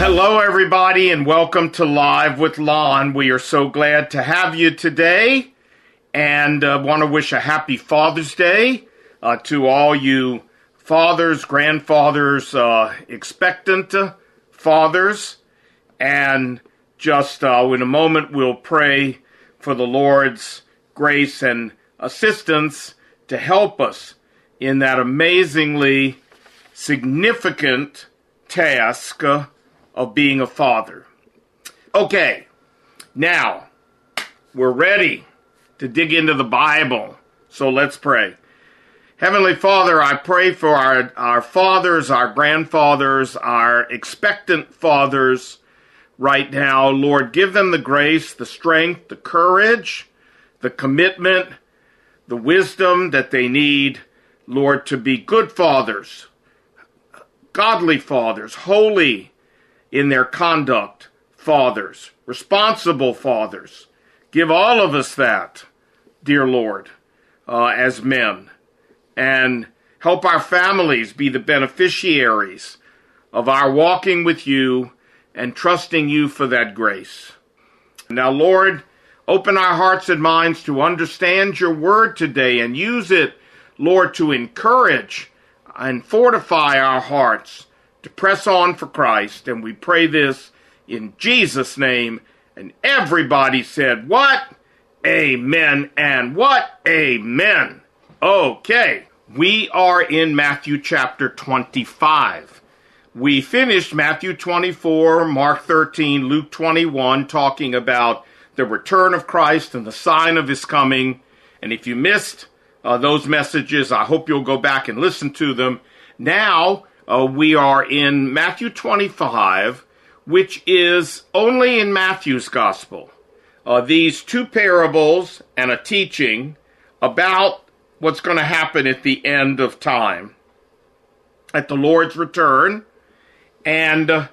Hello, everybody, and welcome to Live with Lon. We are so glad to have you today, and want to wish a happy Father's Day to all you fathers, grandfathers, expectant fathers, and just in a moment we'll pray for the Lord's grace and assistance to help us in that amazingly significant task of being a father. Okay, now we're ready to dig into the Bible, so let's pray. Heavenly Father, I pray for our fathers, our grandfathers, our expectant fathers right now. Lord, give them the grace, the strength, the courage, the commitment, the wisdom that they need, Lord, to be good fathers, godly fathers, holy in their conduct fathers, responsible fathers. Give all of us that, dear Lord, as men. And help our families be the beneficiaries of our walking with you and trusting you for that grace. Now, Lord, open our hearts and minds to understand your word today and use it, Lord, to encourage and fortify our hearts to press on for Christ. And we pray this in Jesus' name. And everybody said, what? Amen. And what? Amen. Okay. We are in Matthew chapter 25. We finished Matthew 24, Mark 13, Luke 21, talking about the return of Christ and the sign of his coming. And if you missed those messages, I hope you'll go back and listen to them. Now, we are in Matthew 25, which is only in Matthew's gospel. These two parables and a teaching about what's going to happen at the end of time, at the Lord's return, and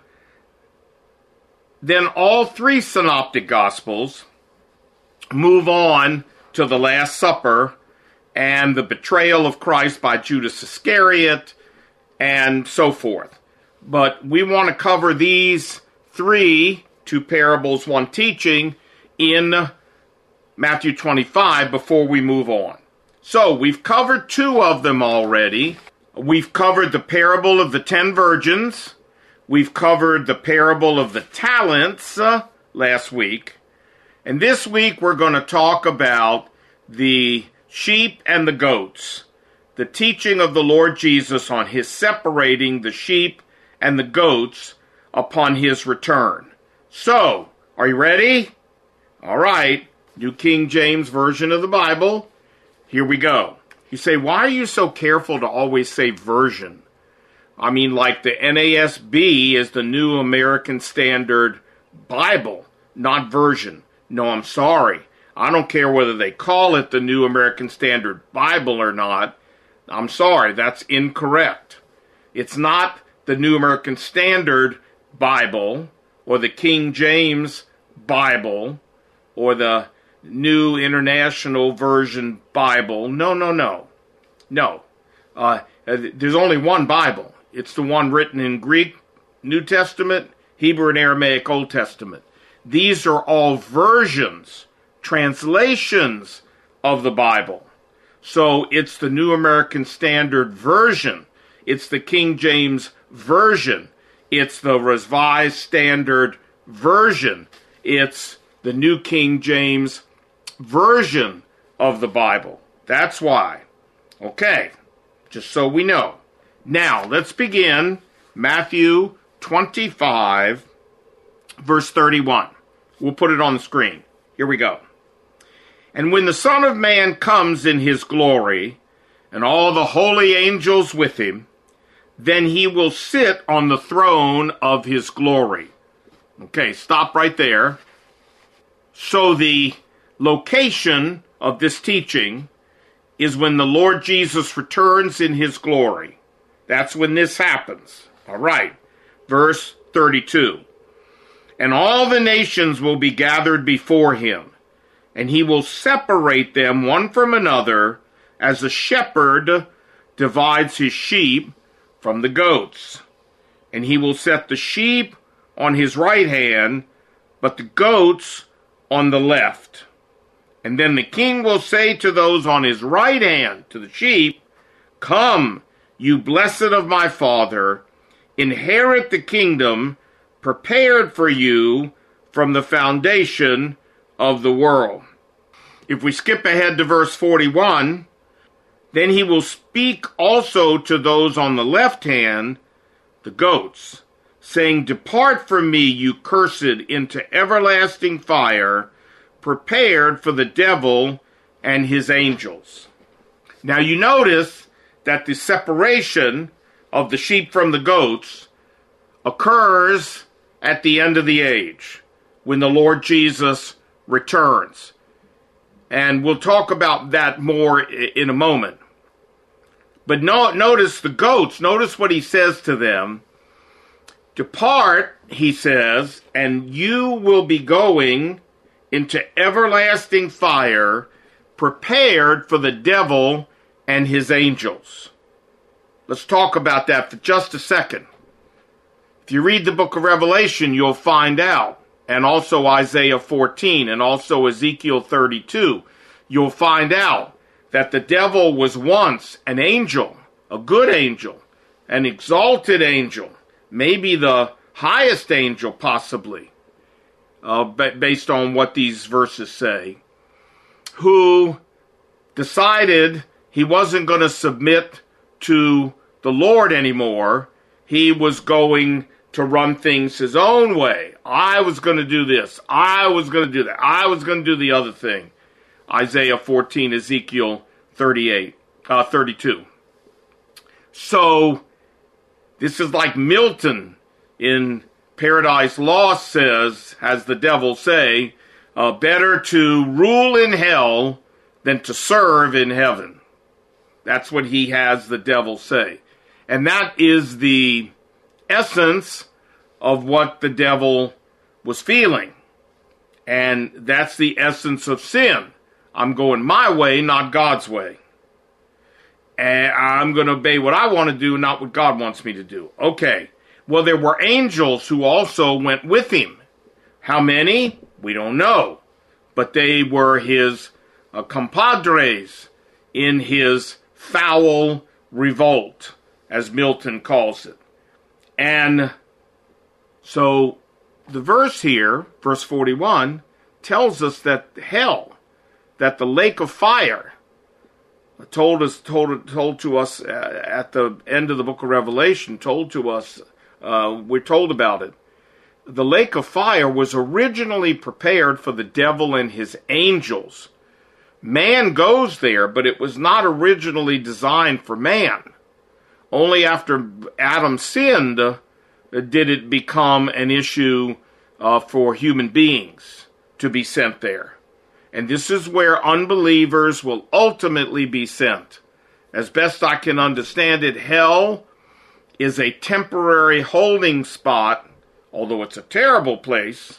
then all three synoptic gospels move on to the Last Supper and the betrayal of Christ by Judas Iscariot and so forth. But we want to cover these two parables, one teaching, in Matthew 25 before we move on. So, we've covered two of them already. We've covered the parable of the 10 virgins. We've covered the parable of the talents last week. And this week we're going to talk about the sheep and the goats. The teaching of the Lord Jesus on his separating the sheep and the goats upon his return. So, are you ready? All right, New King James Version of the Bible. Here we go. You say, why are you so careful to always say version? I mean, like the NASB is the New American Standard Bible, not version. No, I'm sorry. I don't care whether they call it the New American Standard Bible or not. I'm sorry, that's incorrect. It's not the New American Standard Bible or the King James Bible or the New International Version Bible. No. There's only one Bible. It's the one written in Greek, New Testament, Hebrew and Aramaic, Old Testament. These are all versions, translations of the Bible. So it's the New American Standard Version. It's the King James Version. It's the Revised Standard Version. It's the New King James Version of the Bible. That's why. Okay, just so we know. Now, let's begin Matthew 25, verse 31. We'll put it on the screen. Here we go. And when the Son of Man comes in his glory, and all the holy angels with him, then he will sit on the throne of his glory. Okay, stop right there. So the location of this teaching is when the Lord Jesus returns in his glory. That's when this happens. All right. Verse 32. And all the nations will be gathered before him, and he will separate them one from another, as a shepherd divides his sheep from the goats. And he will set the sheep on his right hand, but the goats on the left. And then the king will say to those on his right hand, to the sheep, Come, you blessed of my Father, inherit the kingdom prepared for you from the foundation of the world. If we skip ahead to verse 41, then he will speak also to those on the left hand, the goats, saying, Depart from me, you cursed, into everlasting fire, prepared for the devil and his angels. Now you notice that the separation of the sheep from the goats occurs at the end of the age, when the Lord Jesus returns. And we'll talk about that more in a moment. But notice the goats, notice what he says to them. Depart, he says, and you will be going into everlasting fire, prepared for the devil and his angels. Let's talk about that for just a second. If you read the book of Revelation, you'll find out, and also Isaiah 14, and also Ezekiel 32, you'll find out that the devil was once an angel, a good angel, an exalted angel, maybe the highest angel possibly, based on what these verses say, who decided he wasn't going to submit to the Lord anymore. He was going to run things his own way. I was going to do this. I was going to do that. I was going to do the other thing. Isaiah 14, Ezekiel 32. So, this is like Milton in Paradise Lost says, has the devil say, better to rule in hell than to serve in heaven. That's what he has the devil say. And that is the essence of what the devil was feeling. And that's the essence of sin. I'm going my way, not God's way. And I'm going to obey what I want to do, not what God wants me to do. Okay. Well, there were angels who also went with him. How many? We don't know. But they were his compadres in his foul revolt, as Milton calls it. And so the verse here, verse 41, tells us that hell, that the lake of fire, told to us at the end of the book of Revelation, we're told about it. The lake of fire was originally prepared for the devil and his angels. Man goes there, but it was not originally designed for man. Only after Adam sinned did it become an issue for human beings to be sent there. And this is where unbelievers will ultimately be sent. As best I can understand it, hell is a temporary holding spot, although it's a terrible place,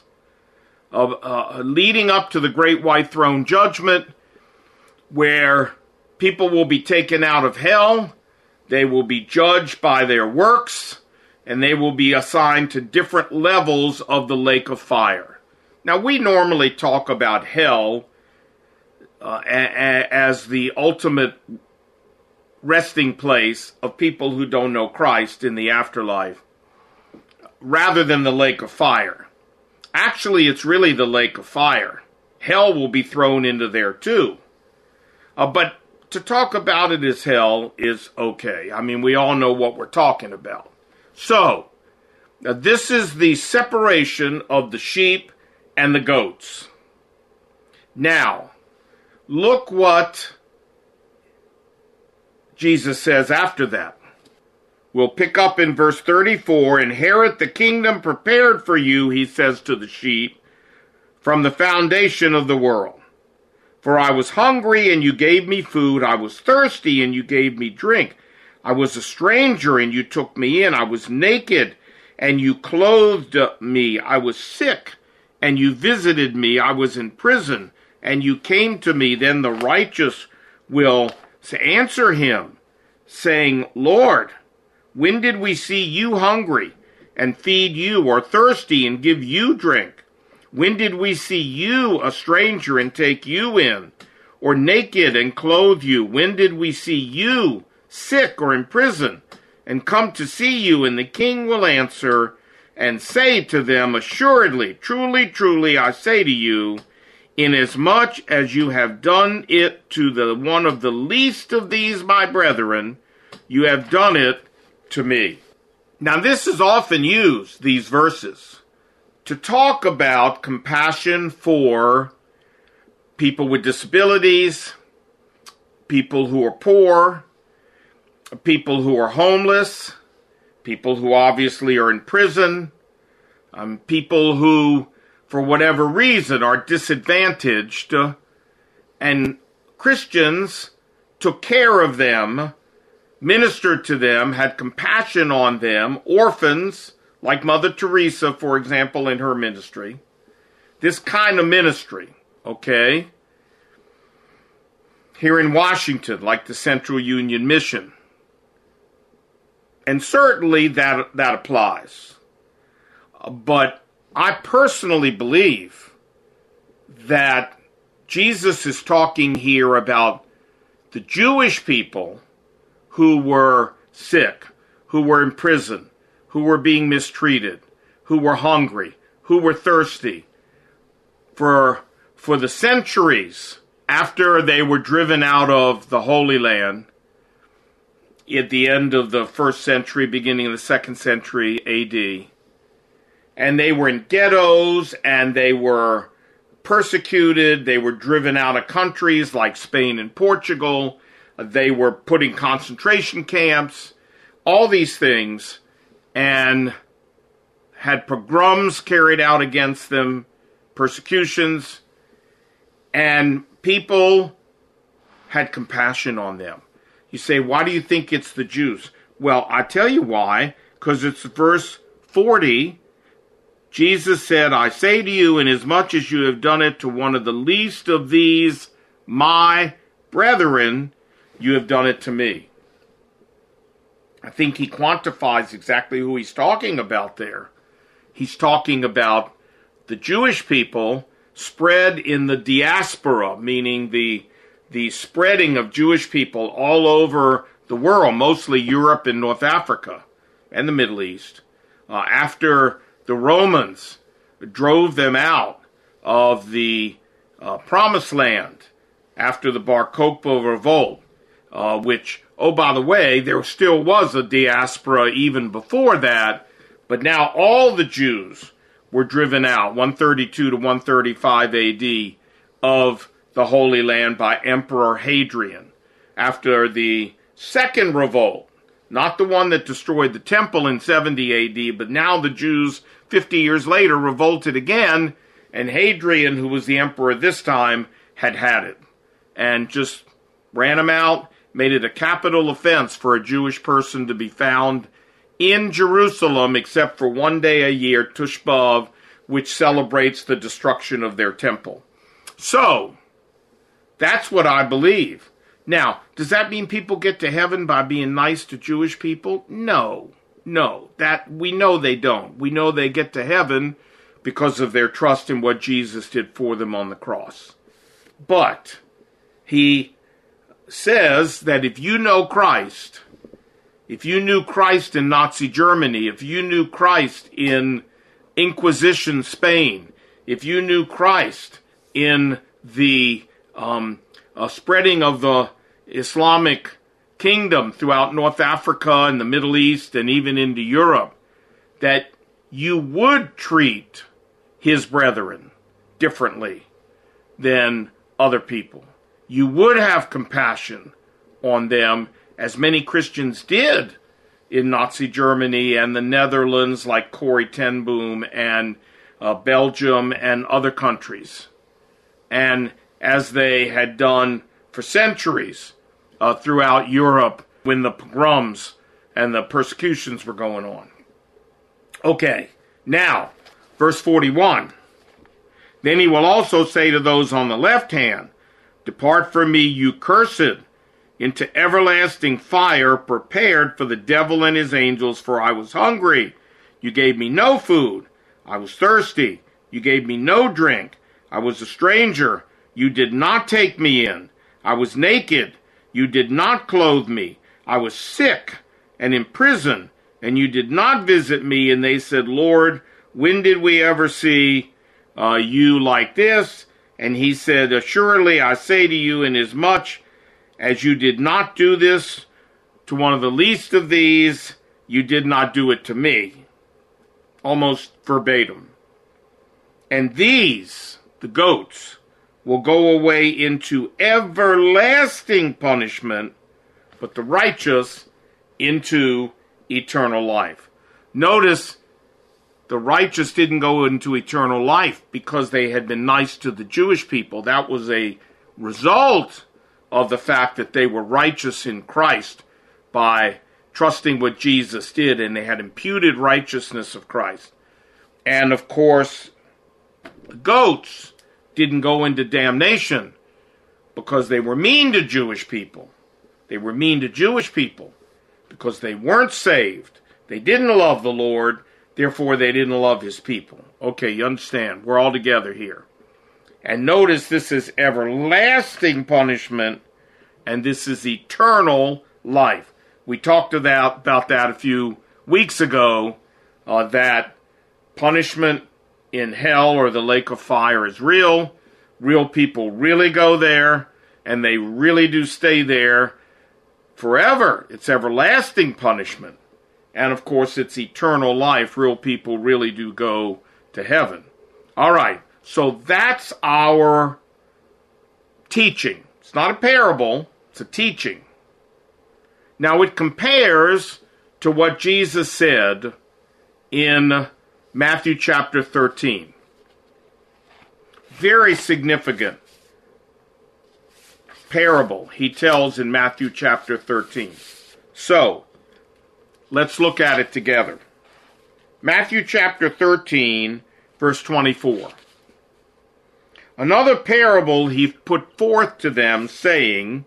leading up to the great white throne judgment, where people will be taken out of hell, they will be judged by their works, and they will be assigned to different levels of the lake of fire. Now, we normally talk about hell as the ultimate resting place of people who don't know Christ in the afterlife, rather than the lake of fire. Actually, it's really the lake of fire. Hell will be thrown into there too. But to talk about it as hell is okay. I mean, we all know what we're talking about. So, this is the separation of the sheep and the goats. Now, look what Jesus says after that. We'll pick up in verse 34. Inherit the kingdom prepared for you, he says to the sheep, from the foundation of the world. For I was hungry, and you gave me food. I was thirsty, and you gave me drink. I was a stranger, and you took me in. I was naked, and you clothed me. I was sick, and you visited me. I was in prison, and you came to me. Then the righteous will answer him, saying, Lord, when did we see you hungry and feed you, or thirsty and give you drink? When did we see you a stranger and take you in, or naked and clothe you? When did we see you sick or in prison and come to see you? And the king will answer and say to them, assuredly, truly, truly, I say to you, inasmuch as you have done it to the one of the least of these my brethren, you have done it to me. Now this is often used, these verses, to talk about compassion for people with disabilities, people who are poor, people who are homeless, people who obviously are in prison, people who, for whatever reason, are disadvantaged, and Christians took care of them, ministered to them, had compassion on them, orphans, like Mother Teresa, for example, in her ministry. This kind of ministry, okay? Here in Washington, like the Central Union Mission. And certainly that applies. But I personally believe that Jesus is talking here about the Jewish people who were sick, who were in prison, who were being mistreated, who were hungry, who were thirsty. For the centuries after they were driven out of the Holy Land, at the end of the 1st century, beginning of the 2nd century AD, and they were in ghettos, and they were persecuted, they were driven out of countries like Spain and Portugal, they were put in concentration camps, all these things, and had pogroms carried out against them, persecutions, and people had compassion on them. You say, why do you think it's the Jews? Well, I tell you why, because it's verse 40. Jesus said, I say to you, inasmuch as you have done it to one of the least of these, my brethren, you have done it to me. I think he quantifies exactly who he's talking about there. He's talking about the Jewish people spread in the diaspora, meaning the spreading of Jewish people all over the world, mostly Europe and North Africa and the Middle East, after the Romans drove them out of the Promised Land after the Bar Kokhba revolt, which, oh, by the way, there still was a diaspora even before that, but now all the Jews were driven out, 132 to 135 AD, of the Holy Land by Emperor Hadrian after the second revolt, not the one that destroyed the temple in 70 AD, but now the Jews 50 years later revolted again, and Hadrian, who was the emperor this time, had it and just ran them out, made it a capital offense for a Jewish person to be found in Jerusalem except for one day a year, Tush B'Av, which celebrates the destruction of their temple. So, that's what I believe. Now, does that mean people get to heaven by being nice to Jewish people? No. That we know they don't. We know they get to heaven because of their trust in what Jesus did for them on the cross. But he says that if you know Christ, if you knew Christ in Nazi Germany, if you knew Christ in Inquisition Spain, if you knew Christ in the spreading of the Islamic kingdom throughout North Africa and the Middle East and even into Europe, that you would treat his brethren differently than other people. You would have compassion on them, as many Christians did in Nazi Germany and the Netherlands, like Corrie ten Boom, and Belgium and other countries. And as they had done for centuries throughout Europe when the pogroms and the persecutions were going on. Okay, now, verse 41. Then he will also say to those on the left hand, depart from me, you cursed, into everlasting fire prepared for the devil and his angels, for I was hungry, You gave me no food. I was thirsty. You gave me no drink. I was a stranger. You did not take me in. I was naked. You did not clothe me. I was sick and in prison, and you did not visit me. And they said, Lord, when did we ever see you like this? And he said, assuredly, I say to you, inasmuch as you did not do this to one of the least of these, you did not do it to me. Almost verbatim. And these, the goats, will go away into everlasting punishment, but the righteous into eternal life. Notice the righteous didn't go into eternal life because they had been nice to the Jewish people. That was a result of the fact that they were righteous in Christ by trusting what Jesus did, and they had imputed righteousness of Christ. And of course, the goats didn't go into damnation because they were mean to Jewish people. They were mean to Jewish people because they weren't saved. They didn't love the Lord, therefore they didn't love his people. Okay, you understand. We're all together here. And notice this is everlasting punishment, and this is eternal life. We talked about that a few weeks ago, that punishment in hell or the lake of fire is real. Real people really go there, and they really do stay there forever. It's everlasting punishment. And of course, it's eternal life. Real people really do go to heaven. All right, so that's our teaching. It's not a parable, it's a teaching. Now it compares to what Jesus said in Matthew chapter 13. Very significant parable he tells in Matthew chapter 13. So, let's look at it together. Matthew chapter 13, verse 24. Another parable he put forth to them, saying,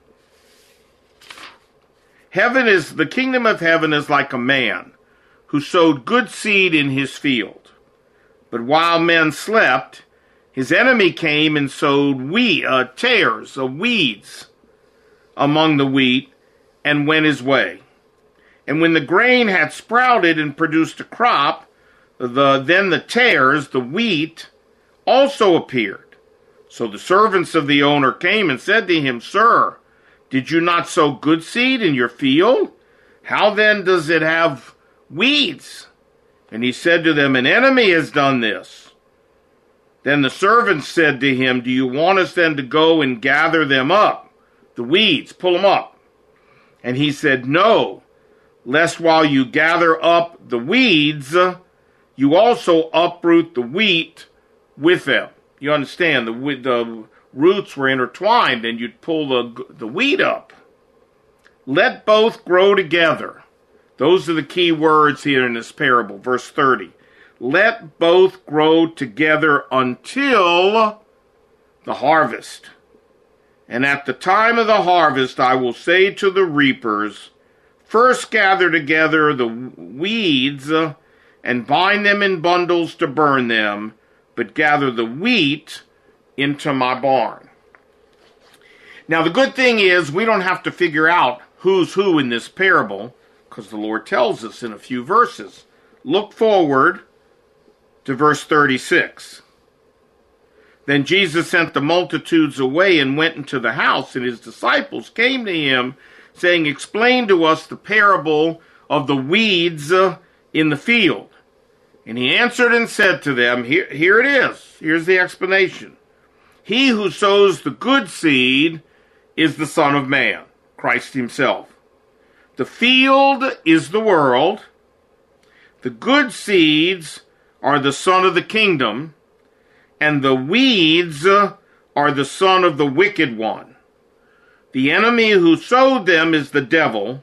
the kingdom of heaven is like a man who sowed good seed in his field. But while men slept, his enemy came and sowed tares of weeds among the wheat and went his way. And when the grain had sprouted and produced a crop, then the tares, the wheat, also appeared. So the servants of the owner came and said to him, Sir, did you not sow good seed in your field? How then does it have weeds? And he said to them, An enemy has done this. Then the servants said to him, Do you want us then to go and gather them up, the weeds, pull them up? And he said, No, lest while you gather up the weeds, you also uproot the wheat with them. You understand, the roots were intertwined, and you'd pull the wheat up. Let both grow together. Those are the key words here in this parable, verse 30. Let both grow together until the harvest. And at the time of the harvest, I will say to the reapers, First gather together the weeds and bind them in bundles to burn them, but gather the wheat into my barn. Now the good thing is we don't have to figure out who's who in this parable, because the Lord tells us in a few verses. Look forward to verse 36. Then Jesus sent the multitudes away and went into the house, and his disciples came to him, saying, Explain to us the parable of the weeds in the field. And he answered and said to them, Here it is. Here's the explanation. He who sows the good seed is the Son of Man, Christ himself. The field is the world. The good seeds are the son of the kingdom, and the weeds are the son of the wicked one. The enemy who sowed them is the devil.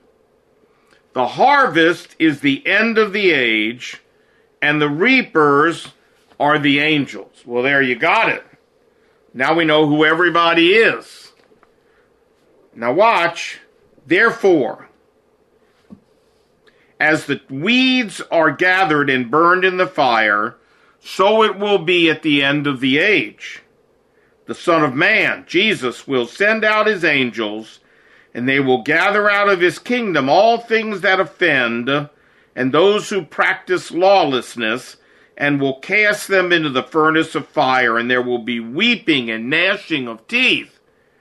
The harvest is the end of the age, and the reapers are the angels. Well, there you got it. Now we know who everybody is. Now watch. Therefore, As the weeds are gathered and burned in the fire, so it will be at the end of the age. The Son of Man, Jesus, will send out his angels, and they will gather out of his kingdom all things that offend, and those who practice lawlessness, and will cast them into the furnace of fire, and there will be weeping and gnashing of teeth.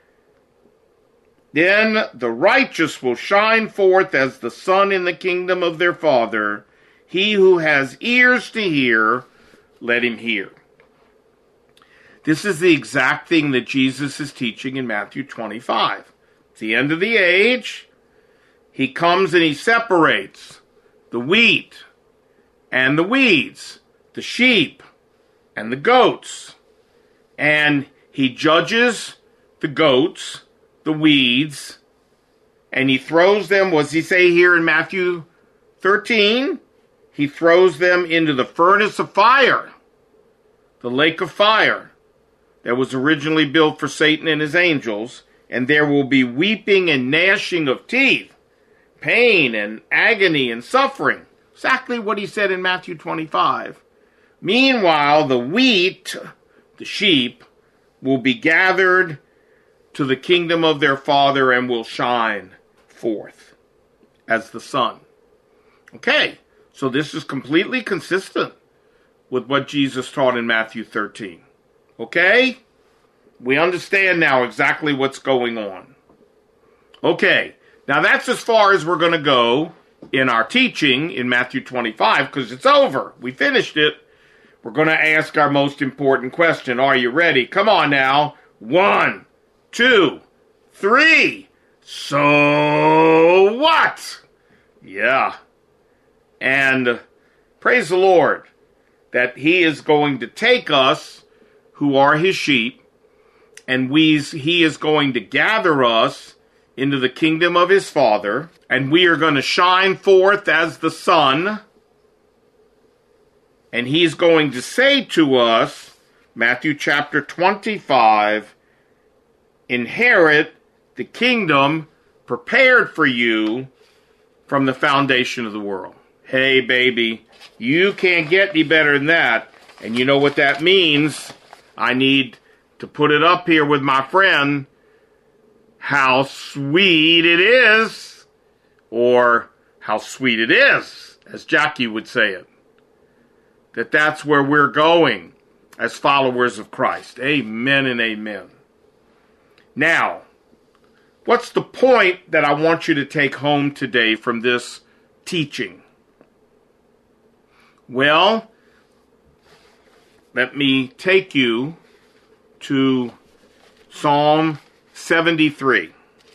Then the righteous will shine forth as the sun in the kingdom of their Father. He who has ears to hear, let him hear. This is the exact thing that Jesus is teaching in Matthew 25. It's the end of the age. He comes and he separates the wheat and the weeds, the sheep and the goats. And he judges the goats, the weeds, and he throws them, what does he say here in Matthew 13? He throws them into the furnace of fire, the lake of fire that was originally built for Satan and his angels, and there will be weeping and gnashing of teeth, pain and agony and suffering. Exactly what he said in Matthew 25. Meanwhile, the wheat, the sheep, will be gathered to the kingdom of their Father and will shine forth as the sun. Okay, so this is completely consistent with what Jesus taught in Matthew 13. Okay? We understand now exactly what's going on. Okay, now that's as far as we're going to go in our teaching in Matthew 25, because it's over. We finished it. We're going to ask our most important question. Are you ready? Come on now. 1, 2, 3. So what? Yeah. And praise the Lord that he is going to take us, who are his sheep, and he is going to gather us into the kingdom of his Father, and we are going to shine forth as the sun, and he's going to say to us, Matthew chapter 25, inherit the kingdom prepared for you from the foundation of the world. Hey, baby, you can't get any better than that. And you know what that means? I need to put it up here with my friend. How sweet it is. Or how sweet it is, as Jackie would say it. That's where we're going as followers of Christ. Amen and amen. Now, what's the point that I want you to take home today from this teaching? Well, let me take you to Psalm 73.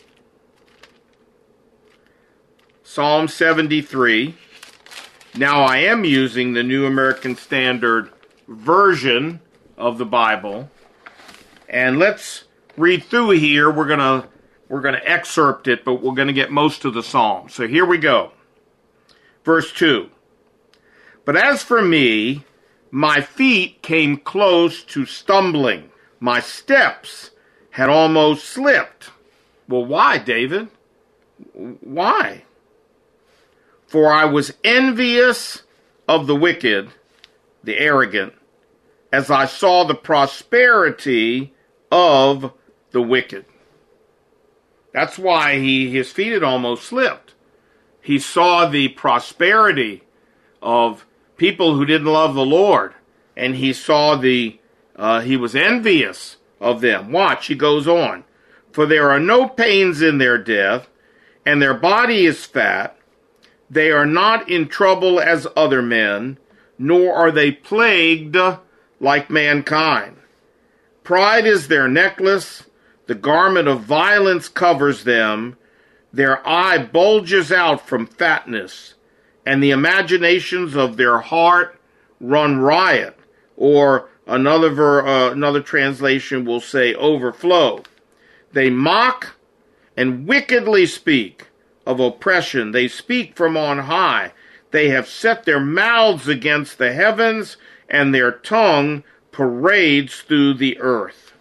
Psalm 73. Now, I am using the New American Standard Version of the Bible. And let's read through here. We're going to excerpt it, but we're going to get most of the psalm. So here we go. Verse 2. But as for me, my feet came close to stumbling. My steps had almost slipped. Well, why, David? Why? For I was envious of the wicked, the arrogant, as I saw the prosperity of the wicked. That's why his feet had almost slipped. He saw the prosperity of people who didn't love the Lord, and he saw he was envious of them. Watch, he goes on. For there are no pains in their death, and their body is fat. They are not in trouble as other men, nor are they plagued like mankind. Pride is their necklace, the garment of violence covers them, their eye bulges out from fatness, and the imaginations of their heart run riot, or another translation will say overflow. They mock and wickedly speak of oppression. They speak from on high. They have set their mouths against the heavens, and their tongue parades through the earth.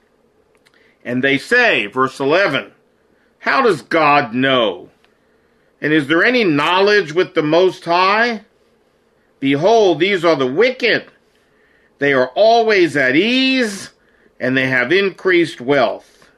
And they say, verse 11, how does God know? And is there any knowledge with the Most High? Behold, these are the wicked. They are always at ease, and they have increased wealth.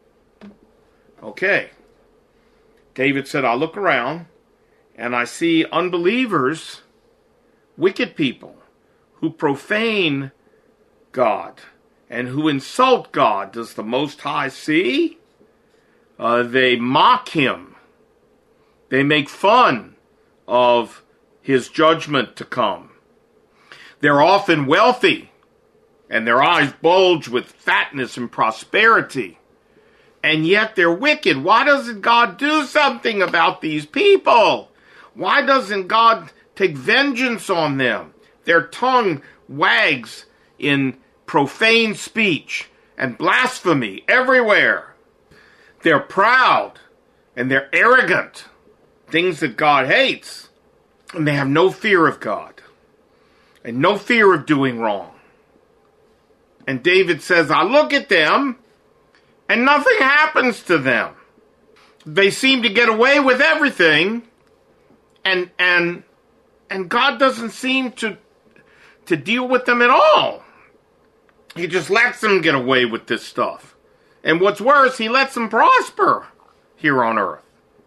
Okay. David said, I look around, and I see unbelievers, wicked people, who profane God and who insult God. Does the Most High see? They mock him. They make fun of his judgment to come. They're often wealthy, and their eyes bulge with fatness and prosperity. And yet they're wicked. Why doesn't God do something about these people? Why doesn't God take vengeance on them? Their tongue wags in profane speech and blasphemy everywhere. They're proud and they're arrogant, things that God hates. And they have no fear of God and no fear of doing wrong. And David says, I look at them and nothing happens to them. They seem to get away with everything, and God doesn't seem to deal with them at all. He just lets them get away with this stuff. And what's worse, he lets them prosper here on earth.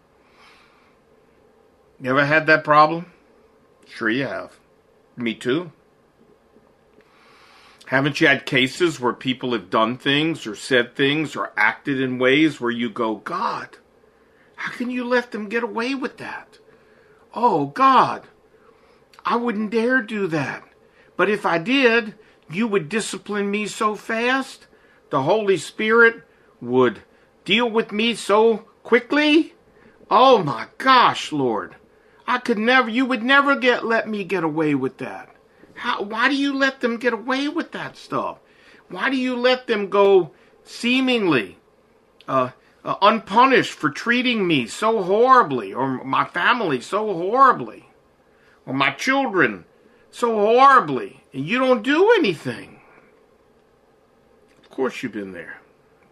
You ever had that problem? Sure you have. Me too. Haven't you had cases where people have done things or said things or acted in ways where you go, God, how can you let them get away with that? Oh, God, I wouldn't dare do that. But if I did, you would discipline me so fast. The Holy Spirit would deal with me so quickly. Oh, my gosh, Lord. You would never let me get away with that. Why do you let them get away with that stuff? Why do you let them go seemingly unpunished for treating me so horribly, or my family so horribly, or my children so horribly, and you don't do anything? Of course you've been there.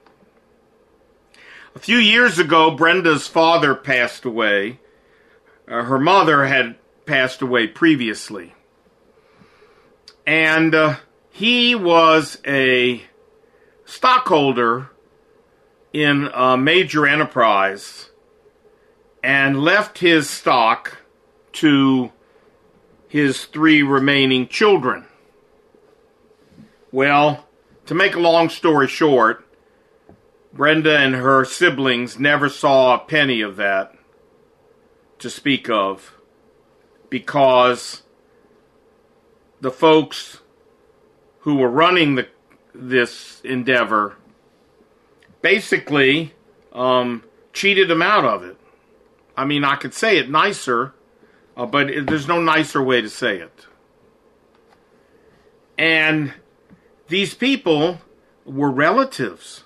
A few years ago, Brenda's father passed away. Her mother had passed away previously. And he was a stockholder in a major enterprise and left his stock to his 3 remaining children. Well, to make a long story short, Brenda and her siblings never saw a penny of that to speak of, because the folks who were running this endeavor basically cheated them out of it. I mean, I could say it nicer, but there's no nicer way to say it. And these people were relatives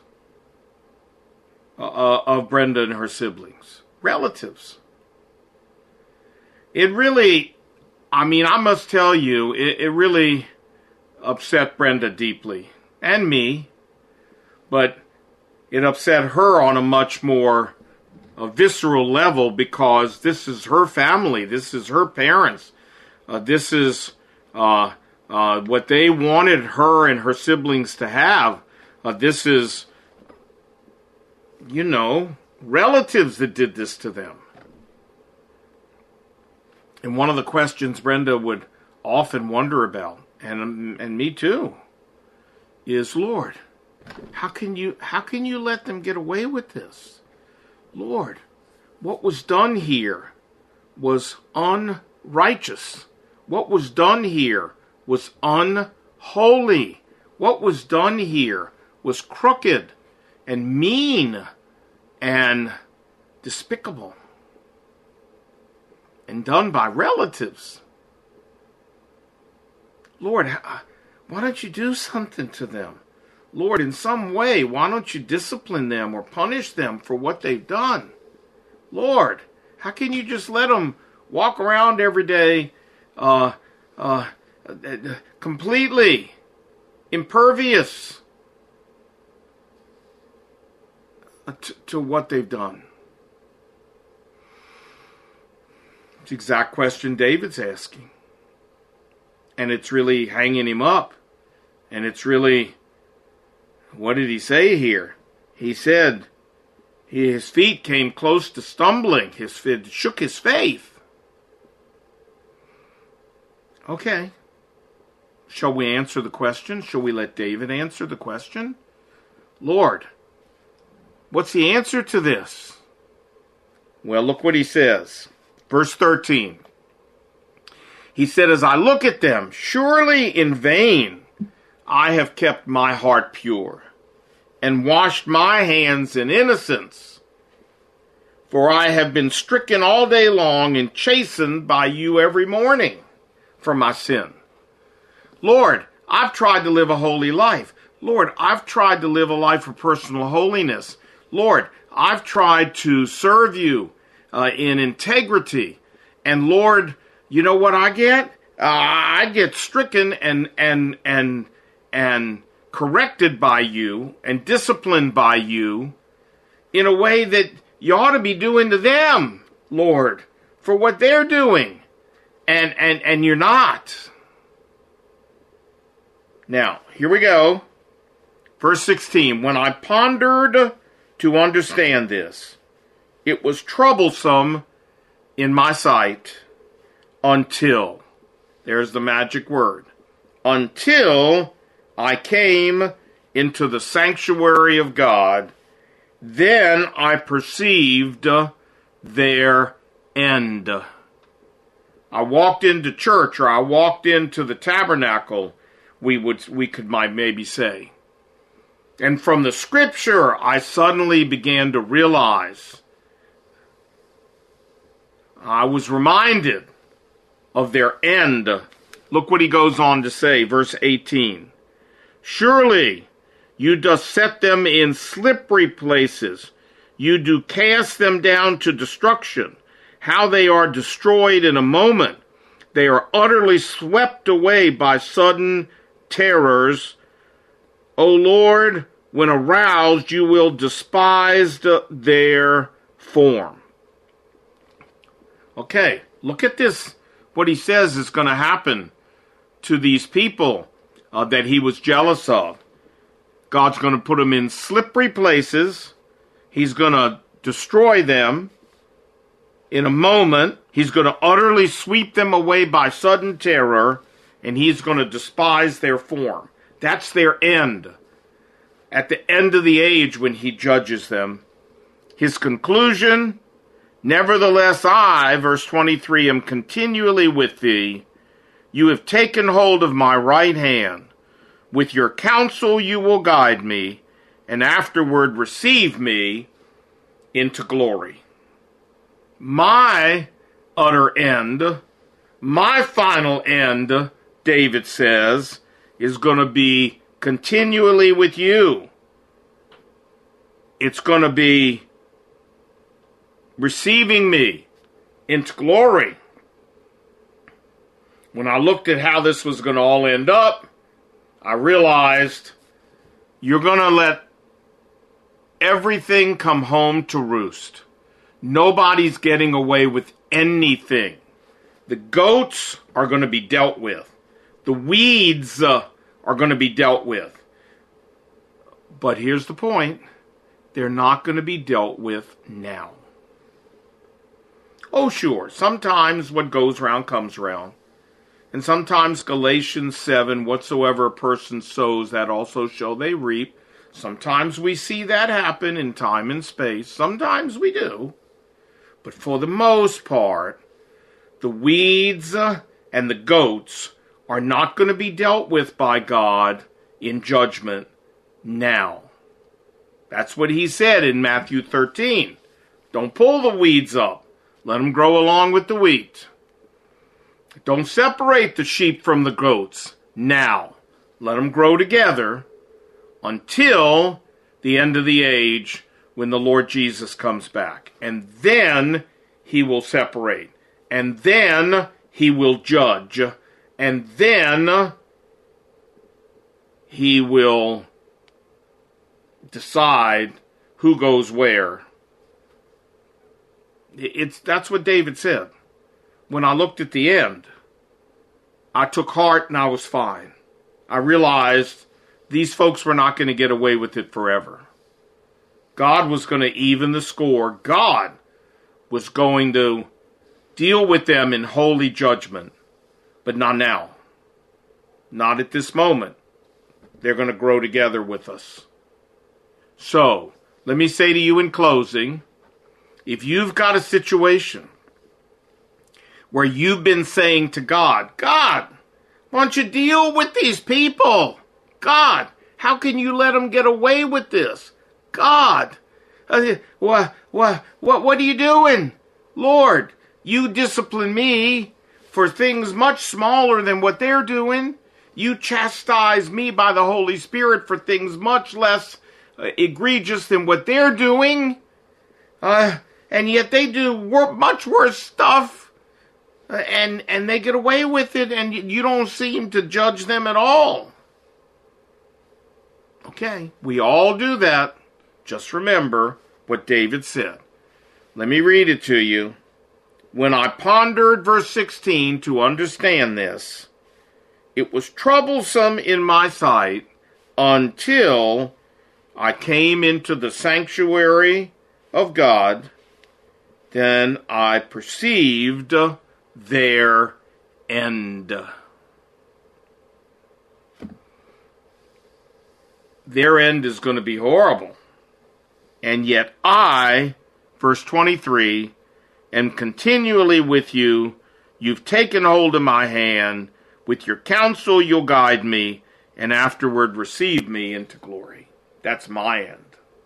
of Brenda and her siblings. Relatives. It really, I must tell you, it really upset Brenda deeply, and me, but it upset her on a much more visceral level, because this is her family, this is her parents, this is what they wanted her and her siblings to have. This is, relatives that did this to them. And one of the questions Brenda would often wonder about, and me too, is, Lord, how can you let them get away with this? Lord, what was done here was unrighteous. What was done here was unholy. What was done here was crooked and mean and despicable, and done by relatives. Lord, why don't you do something to them? Lord, in some way, why don't you discipline them or punish them for what they've done? Lord, how can you just let them walk around every day completely impervious to what they've done? It's the exact question David's asking. And it's really hanging him up. And it's really, what did he say here? He said his feet came close to stumbling. It shook his faith. Okay. Shall we answer the question? Shall we let David answer the question? Lord, what's the answer to this? Well, look what he says. Verse 13. He said, as I look at them, surely in vain I have kept my heart pure and washed my hands in innocence. For I have been stricken all day long and chastened by you every morning for my sin. Lord, I've tried to live a holy life. Lord, I've tried to live a life of personal holiness. Lord, I've tried to serve you in integrity. And Lord, you know what I get? I get stricken and corrected by you and disciplined by you in a way that you ought to be doing to them, Lord, for what they're doing. And you're not. Now, here we go. Verse 16, when I pondered to understand this, it was troublesome in my sight until, there's the magic word, until I came into the sanctuary of God, then I perceived their end. I walked into church, or I walked into the tabernacle, we could maybe say. And from the scripture, I suddenly began to realize, I was reminded of their end. Look what he goes on to say, verse 18. Surely you dost set them in slippery places. You do cast them down to destruction. How they are destroyed in a moment. They are utterly swept away by sudden terrors. O Lord, when aroused, you will despise their form. Okay, look at this. What he says is going to happen to these people that he was jealous of. God's going to put them in slippery places. He's going to destroy them in a moment. He's going to utterly sweep them away by sudden terror, and he's going to despise their form. That's their end. At the end of the age when he judges them. His conclusion, nevertheless I, verse 23, am continually with thee. You have taken hold of my right hand. With your counsel you will guide me, and afterward receive me into glory. My utter end, my final end, David says, is going to be continually with you. It's going to be receiving me into glory. When I looked at how this was going to all end up, I realized you're going to let everything come home to roost. Nobody's getting away with anything. The goats are going to be dealt with. The weeds are going to be dealt with. But here's the point. They're not going to be dealt with now. Oh, sure, sometimes what goes round comes round. And sometimes Galatians 7, whatsoever a person sows, that also shall they reap. Sometimes we see that happen in time and space. Sometimes we do. But for the most part, the weeds and the goats are not going to be dealt with by God in judgment now. That's what he said in Matthew 13. Don't pull the weeds up. Let them grow along with the wheat. Don't separate the sheep from the goats now. Let them grow together until the end of the age when the Lord Jesus comes back. And then he will separate. And then he will judge. And then he will decide who goes where. That's what David said. when I looked at the end, I took heart and I was fine. I realized these folks were not going to get away with it forever. God was going to even the score. God was going to deal with them in holy judgment. But not now. Not at this moment. They're going to grow together with us. So, let me say to you in closing, if you've got a situation where you've been saying to God, God, why don't you deal with these people? God, how can you let them get away with this? God, what are you doing? Lord, you discipline me for things much smaller than what they're doing. You chastise me by the Holy Spirit for things much less egregious than what they're doing. And yet they do much worse stuff. And they get away with it, and you don't seem to judge them at all. Okay, we all do that. Just remember what David said. Let me read it to you. When I pondered verse 16 to understand this, it was troublesome in my sight until I came into the sanctuary of God. Then I perceived their end. Their end is going to be horrible. And yet I, verse 23, am continually with you. You've taken hold of my hand. With your counsel you'll guide me, and afterward receive me into glory. That's my end.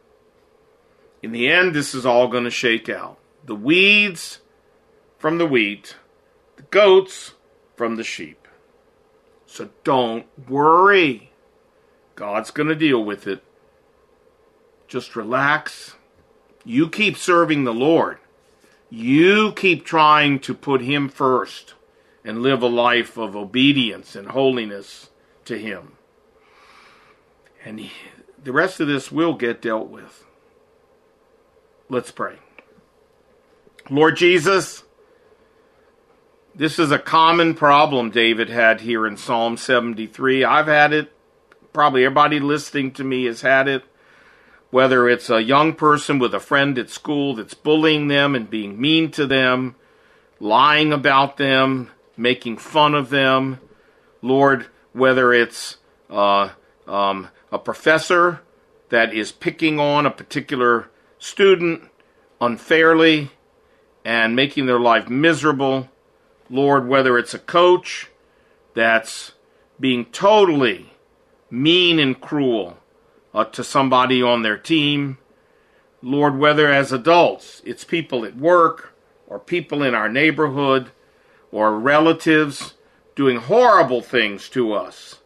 In the end, this is all going to shake out. The weeds from the wheat, the goats from the sheep. So don't worry. God's going to deal with it. Just relax. You keep serving the Lord. You keep trying to put Him first and live a life of obedience and holiness to Him. And the rest of this will get dealt with. Let's pray. Lord Jesus, this is a common problem David had here in Psalm 73. I've had it. Probably everybody listening to me has had it. Whether it's a young person with a friend at school that's bullying them and being mean to them, lying about them, making fun of them. Lord, whether it's a professor that is picking on a particular student unfairly and making their life miserable. Lord, whether it's a coach that's being totally mean and cruel to somebody on their team. Lord, whether as adults, it's people at work or people in our neighborhood or relatives doing horrible things to us.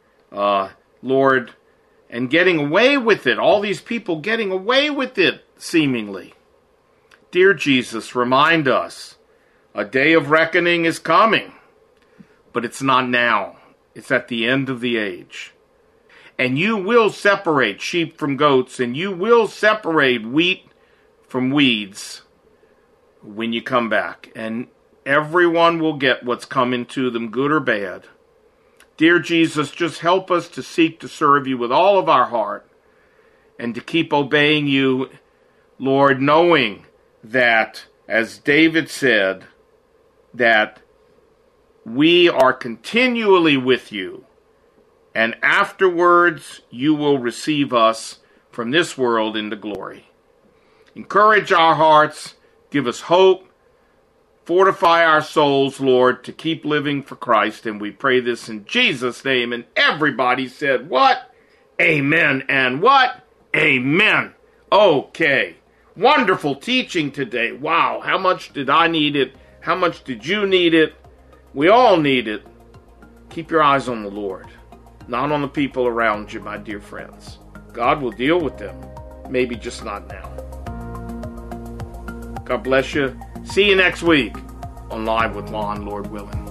Lord, and getting away with it. All these people getting away with it, seemingly. Dear Jesus, remind us, a day of reckoning is coming, but it's not now. It's at the end of the age. And you will separate sheep from goats, and you will separate wheat from weeds when you come back. And everyone will get what's coming to them, good or bad. Dear Jesus, just help us to seek to serve you with all of our heart and to keep obeying you, Lord, knowing that, as David said, that we are continually with you, and afterwards you will receive us from this world into glory. Encourage our hearts, give us hope, fortify our souls, Lord, to keep living for Christ, and we pray this in Jesus' name. And everybody said, what? Amen. And what? Amen. Okay. Wonderful teaching today. Wow, how much did I need it? How much did you need it? We all need it. Keep your eyes on the Lord, not on the people around you, my dear friends. God will deal with them, maybe just not now. God bless you. See you next week on Live with Lon, Lord willing.